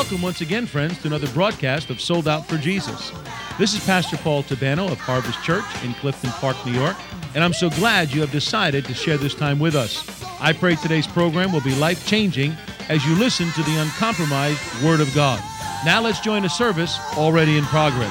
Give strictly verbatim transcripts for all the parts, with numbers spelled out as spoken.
Welcome once again, friends, to another broadcast of Sold Out for Jesus. This is Pastor Paul Tabano of Harvest Church in Clifton Park, New York, and I'm so glad you have decided to share this time with us. I pray today's program will be life-changing as you listen to the uncompromised Word of God. Now let's join a service already in progress.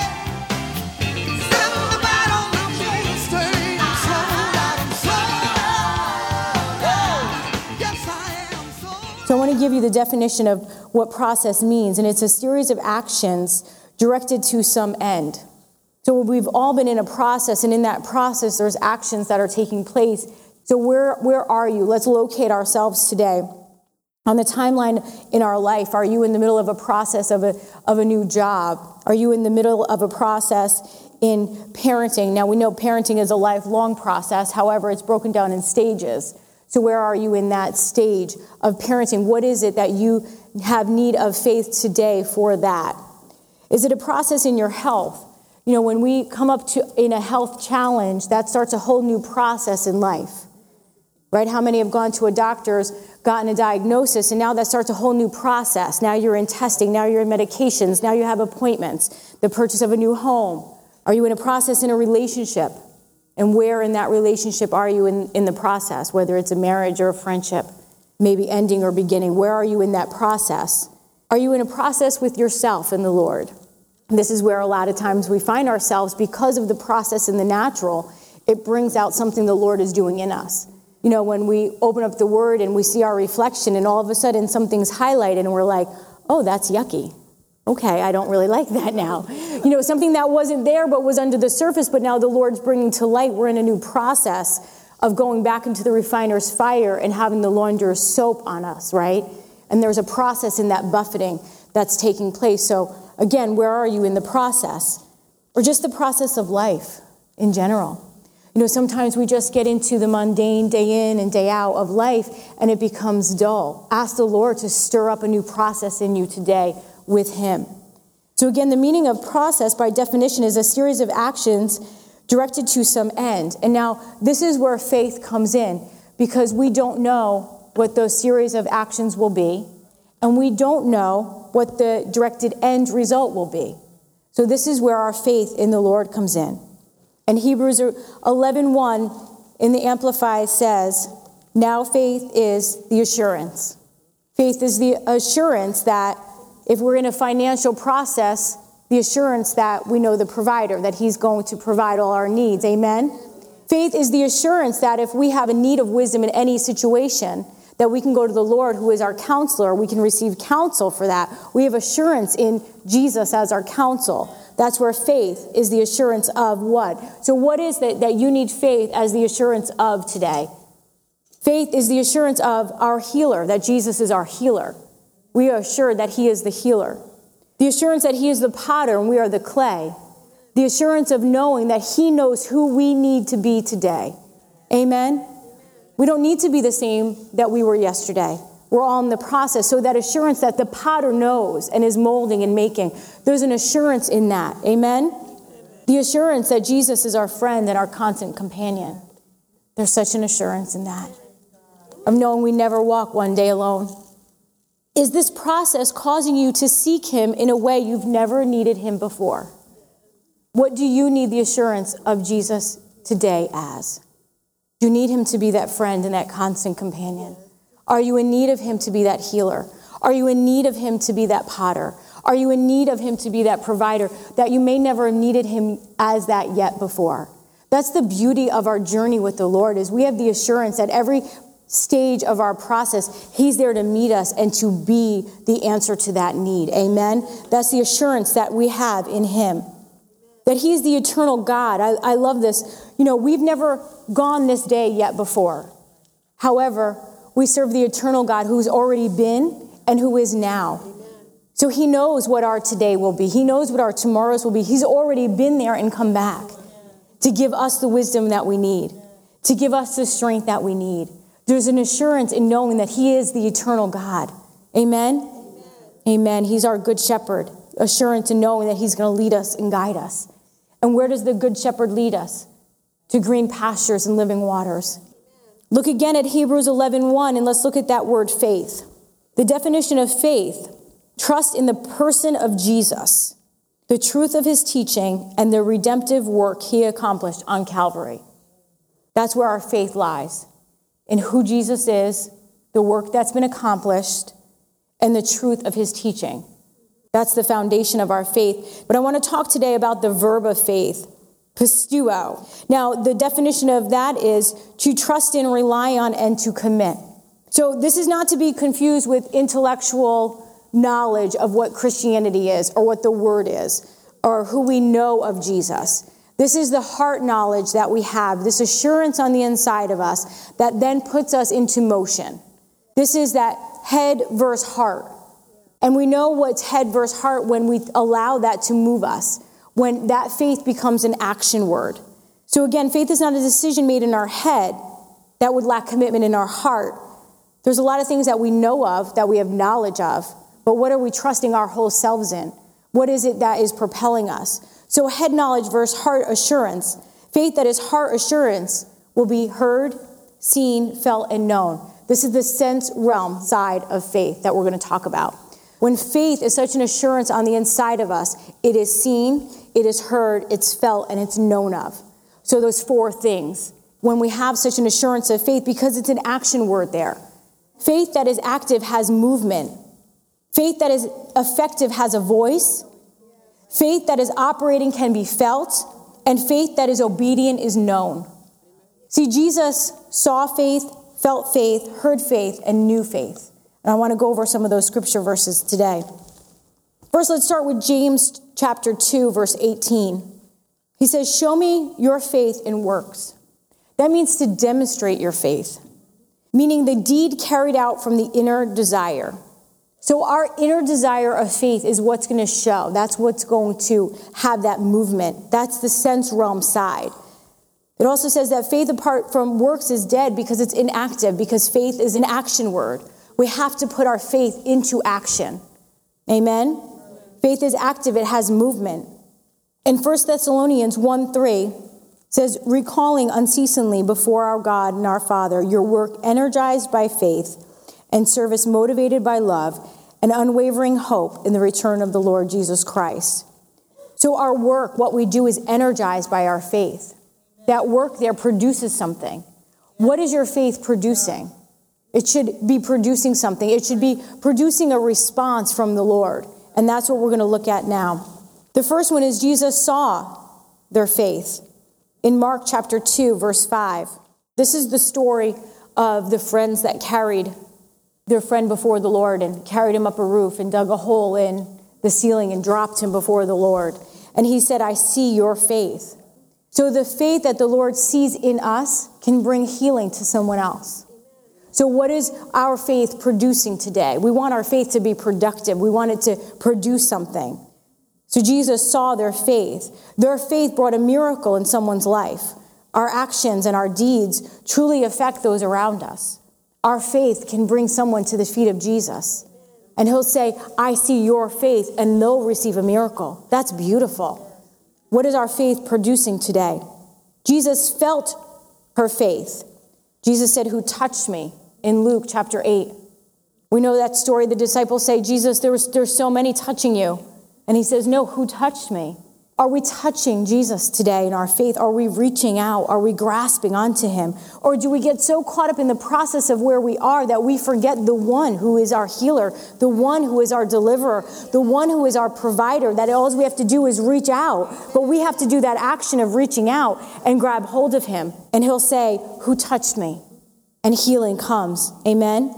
So I want to give you the definition of what process means, and it's a series of actions directed to some end. So we've all been in a process, and in that process, there's actions that are taking place. So where where are you? Let's locate ourselves today. On the timeline in our life, are you in the middle of a process of a of a new job? Are you in the middle of a process in parenting? Now, we know parenting is a lifelong process. However, it's broken down in stages. So where are you in that stage of parenting? What is it that you have need of faith today for that? Is it a process in your health? You know, when we come up to in a health challenge, that starts a whole new process in life, right? How many have gone to a doctor's, gotten a diagnosis, and now that starts a whole new process. Now you're in testing, now you're in medications, now you have appointments, the purchase of a new home. Are you in a process in a relationship? And where in that relationship are you in, in the process, whether it's a marriage or a friendship, maybe ending or beginning? Where are you in that process? Are you in a process with yourself and the Lord? This is where a lot of times we find ourselves because of the process in the natural. It brings out something the Lord is doing in us. You know, when we open up the Word and we see our reflection and all of a sudden something's highlighted and we're like, oh, that's yucky. Okay, I don't really like that now. You know, something that wasn't there but was under the surface, but now the Lord's bringing to light. We're in a new process of going back into the refiner's fire and having the launderer's soap on us, right? And there's a process in that buffeting that's taking place. So again, where are you in the process? Or just the process of life in general? You know, sometimes we just get into the mundane day in and day out of life and it becomes dull. Ask the Lord to stir up a new process in you today with Him. So again, the meaning of process by definition is a series of actions directed to some end. And now this is where faith comes in, because we don't know what those series of actions will be, and we don't know what the directed end result will be. So this is where our faith in the Lord comes in. And Hebrews eleven one in the Amplified says, now faith is the assurance. Faith is the assurance that if we're in a financial process, the assurance that we know the provider, that He's going to provide all our needs. Amen? Faith is the assurance that if we have a need of wisdom in any situation, that we can go to the Lord, who is our counselor. We can receive counsel for that. We have assurance in Jesus as our counsel. That's where faith is the assurance of what? So what is it that you need faith as the assurance of today? Faith is the assurance of our healer, that Jesus is our healer. We are assured that He is the healer. The assurance that He is the potter and we are the clay. The assurance of knowing that He knows who we need to be today. Amen? We don't need to be the same that we were yesterday. We're all in the process. So that assurance that the potter knows and is molding and making, there's an assurance in that. Amen? The assurance that Jesus is our friend and our constant companion. There's such an assurance in that. Of knowing we never walk one day alone. Is this process causing you to seek Him in a way you've never needed Him before? What do you need the assurance of Jesus today as? Do you need Him to be that friend and that constant companion? Are you in need of Him to be that healer? Are you in need of Him to be that potter? Are you in need of Him to be that provider that you may never have needed Him as that yet before? That's the beauty of our journey with the Lord, is we have the assurance that every stage of our process, He's there to meet us and to be the answer to that need. Amen? That's the assurance that we have in Him. That He's the eternal God. I, I love this. You know, we've never gone this day yet before. However, we serve the eternal God who's already been and who is now. So He knows what our today will be. He knows what our tomorrows will be. He's already been there and come back to give us the wisdom that we need, to give us the strength that we need. There's an assurance in knowing that He is the eternal God. Amen? Amen. Amen. He's our good shepherd. Assurance in knowing that He's going to lead us and guide us. And where does the good shepherd lead us? To green pastures and living waters. Look again at Hebrews eleven one, and let's look at that word faith. The definition of faith Trust in the person of Jesus, the truth of his teaching, and the redemptive work he accomplished on Calvary. That's where our faith lies, in who Jesus is, the work that's been accomplished, and the truth of his teaching. That's the foundation of our faith. But I want to talk today about the verb of faith, pisteuo. Now, the definition of that is to trust in, rely on, and to commit. So this is not to be confused with intellectual knowledge of what Christianity is or what the word is or who we know of Jesus. This is the heart knowledge that we have, this assurance on the inside of us that then puts us into motion. This is that head versus heart. And we know what's head versus heart when we allow that to move us, when that faith becomes an action word. So again, faith is not a decision made in our head that would lack commitment in our heart. There's a lot of things that we know of, that we have knowledge of, but what are we trusting our whole selves in? What is it that is propelling us? So head knowledge versus heart assurance. Faith that is heart assurance will be heard, seen, felt, and known. This is the sense realm side of faith that we're going to talk about. When faith is such an assurance on the inside of us, it is seen, it is heard, it's felt, and it's known of. So those four things. When we have such an assurance of faith, because it's an action word there. Faith that is active has movement. Faith that is effective has a voice. Faith that is operating can be felt. And faith that is obedient is known. See, Jesus saw faith, felt faith, heard faith, and knew faith. And I want to go over some of those scripture verses today. First, let's start with James chapter two, verse eighteen. He says, show me your faith in works. That means to demonstrate your faith, meaning the deed carried out from the inner desire. So our inner desire of faith is what's going to show. That's what's going to have that movement. That's the sense realm side. It also says that faith apart from works is dead because it's inactive, because faith is an action word. We have to put our faith into action. Amen? Faith is active. It has movement. In First Thessalonians one three, says, recalling unceasingly before our God and our Father your work energized by faith and service motivated by love and unwavering hope in the return of the Lord Jesus Christ. So our work, what we do, is energized by our faith. That work there produces something. What is your faith producing? It should be producing something. It should be producing a response from the Lord. And that's what we're going to look at now. The first one is Jesus saw their faith. In Mark chapter two, verse five, this is the story of the friends that carried their friend before the Lord and carried him up a roof and dug a hole in the ceiling and dropped him before the Lord. And he said, I see your faith. So the faith that the Lord sees in us can bring healing to someone else. So what is our faith producing today? We want our faith to be productive. We want it to produce something. So Jesus saw their faith. Their faith brought a miracle in someone's life. Our actions and our deeds truly affect those around us. Our faith can bring someone to the feet of Jesus. And he'll say, I see your faith, and they'll receive a miracle. That's beautiful. What is our faith producing today? Jesus felt her faith. Jesus said, who touched me? In Luke chapter eight. We know that story. The disciples say, Jesus, there was, there's so many touching you. And he says, no, who touched me? Are we touching Jesus today in our faith? Are we reaching out? Are we grasping onto him? Or do we get so caught up in the process of where we are that we forget the one who is our healer, the one who is our deliverer, the one who is our provider, that all we have to do is reach out. But we have to do that action of reaching out and grab hold of him. And he'll say, who touched me? And healing comes. Amen?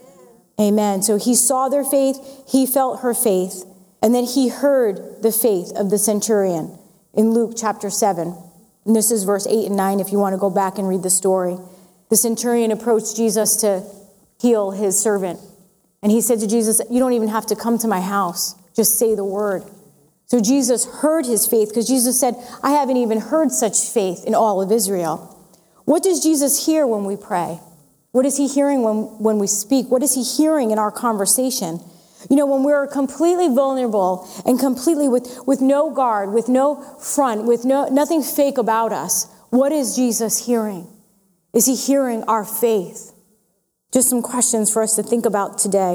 Amen. So he saw their faith. He felt her faith. And then he heard the faith of the centurion in Luke chapter seven. And this is verse eight and nine if you want to go back and read the story. The centurion approached Jesus to heal his servant. And he said to Jesus, you don't even have to come to my house. Just say the word. So Jesus heard his faith because Jesus said, I haven't even heard such faith in all of Israel. What does Jesus hear when we pray? What is he hearing when, when we speak? What is he hearing in our conversation? You know, when we're completely vulnerable and completely with, with no guard, with no front, with no nothing fake about us, what is Jesus hearing? Is he hearing our faith? Just some questions for us to think about today.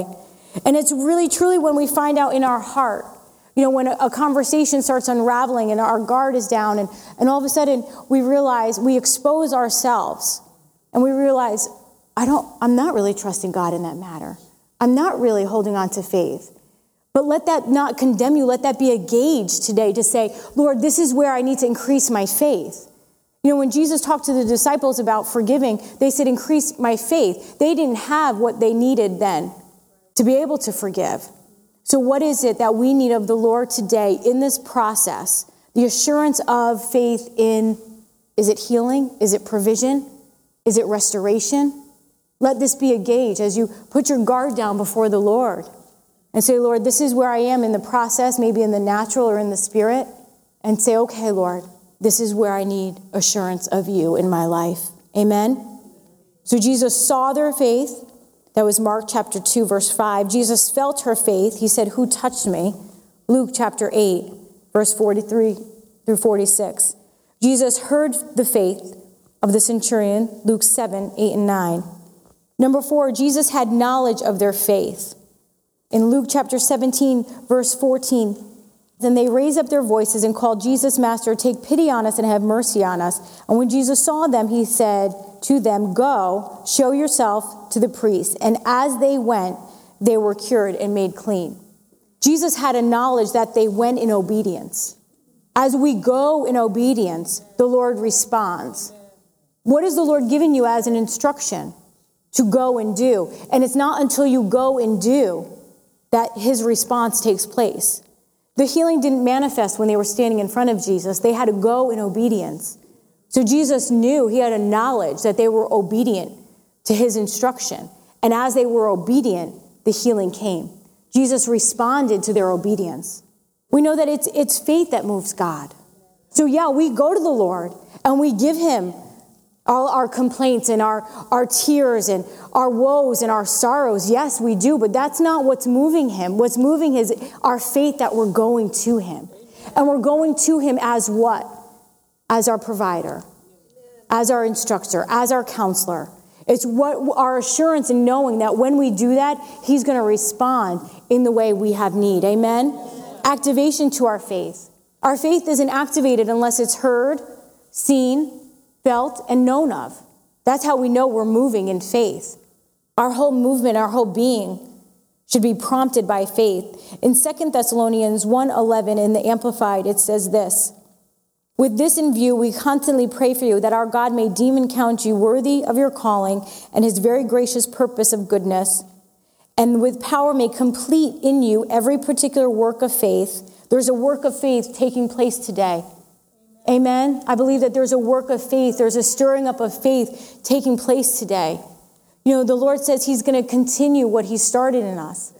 And it's really, truly when we find out in our heart, you know, when a, a conversation starts unraveling and our guard is down and, and all of a sudden we realize, we expose ourselves and we realize, I don't, I'm not really trusting God in that matter. I'm not really holding on to faith. But let that not condemn you. Let that be a gauge today to say, Lord, this is where I need to increase my faith. You know, when Jesus talked to the disciples about forgiving, they said, increase my faith. They didn't have what they needed then to be able to forgive. So what is it that we need of the Lord today in this process? The assurance of faith in, is it healing? Is it provision? Is it restoration? Let this be a gauge as you put your guard down before the Lord and say, Lord, this is where I am in the process, maybe in the natural or in the spirit, and say, okay, Lord, this is where I need assurance of you in my life. Amen? So Jesus saw their faith. That was Mark chapter two, verse five. Jesus felt her faith. He said, who touched me? Luke chapter eight, verse forty-three through forty-six. Jesus heard the faith of the centurion, Luke seven, eight, and nine. Number four, Jesus had knowledge of their faith. In Luke chapter seventeen, verse fourteen, then they raised up their voices and called Jesus, Master, take pity on us and have mercy on us. And when Jesus saw them, he said to them, go, show yourself to the priest. And as they went, they were cured and made clean. Jesus had a knowledge that they went in obedience. As we go in obedience, the Lord responds. What is the Lord giving you as an instruction? To go and do. And it's not until you go and do that his response takes place. The healing didn't manifest when they were standing in front of Jesus. They had to go in obedience. So Jesus knew, he had a knowledge that they were obedient to his instruction. And as they were obedient, the healing came. Jesus responded to their obedience. We know that it's, it's faith that moves God. So yeah, we go to the Lord and we give him all our complaints and our, our tears and our woes and our sorrows. Yes, we do, but that's not what's moving him. What's moving is our faith that we're going to him. And we're going to him as what? As our provider, as our instructor, as our counselor. It's what our assurance in knowing that when we do that, he's going to respond in the way we have need. Amen? Activation to our faith. Our faith isn't activated unless it's heard, seen, felt, and known of. That's how we know we're moving in faith. Our whole movement, our whole being should be prompted by faith. In Second Thessalonians one eleven in the Amplified, it says this, with this in view, we constantly pray for you that our God may deem and count you worthy of your calling and his very gracious purpose of goodness, and with power may complete in you every particular work of faith. There's a work of faith taking place today. Amen. I believe that there's a work of faith. There's a stirring up of faith taking place today. You know, the Lord says he's going to continue what he started in us.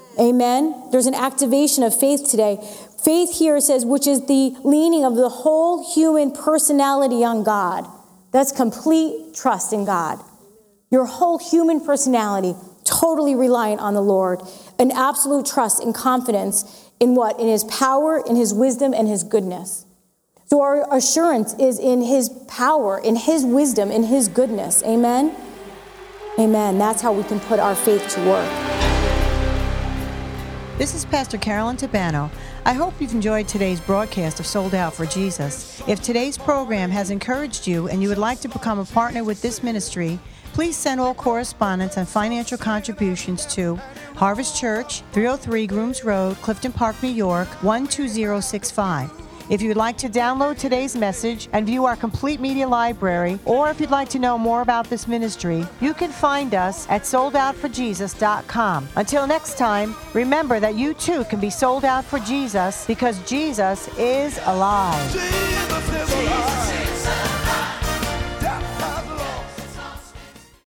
Amen. There's an activation of faith today. Faith here says, which is the leaning of the whole human personality on God. That's complete trust in God. Your whole human personality, totally reliant on the Lord. An absolute trust and confidence in what? In his power, in his wisdom, and his goodness. So our assurance is in his power, in his wisdom, in his goodness. Amen? Amen. That's how we can put our faith to work. This is Pastor Carolyn Tabano. I hope you've enjoyed today's broadcast of Sold Out for Jesus. If today's program has encouraged you and you would like to become a partner with this ministry, please send all correspondence and financial contributions to Harvest Church, three oh three Grooms Road, Clifton Park, New York, one two zero six five. If you'd like to download today's message and view our complete media library, or if you'd like to know more about this ministry, you can find us at sold out for jesus dot com. Until next time, remember that you too can be sold out for Jesus because Jesus is alive. Jesus is alive.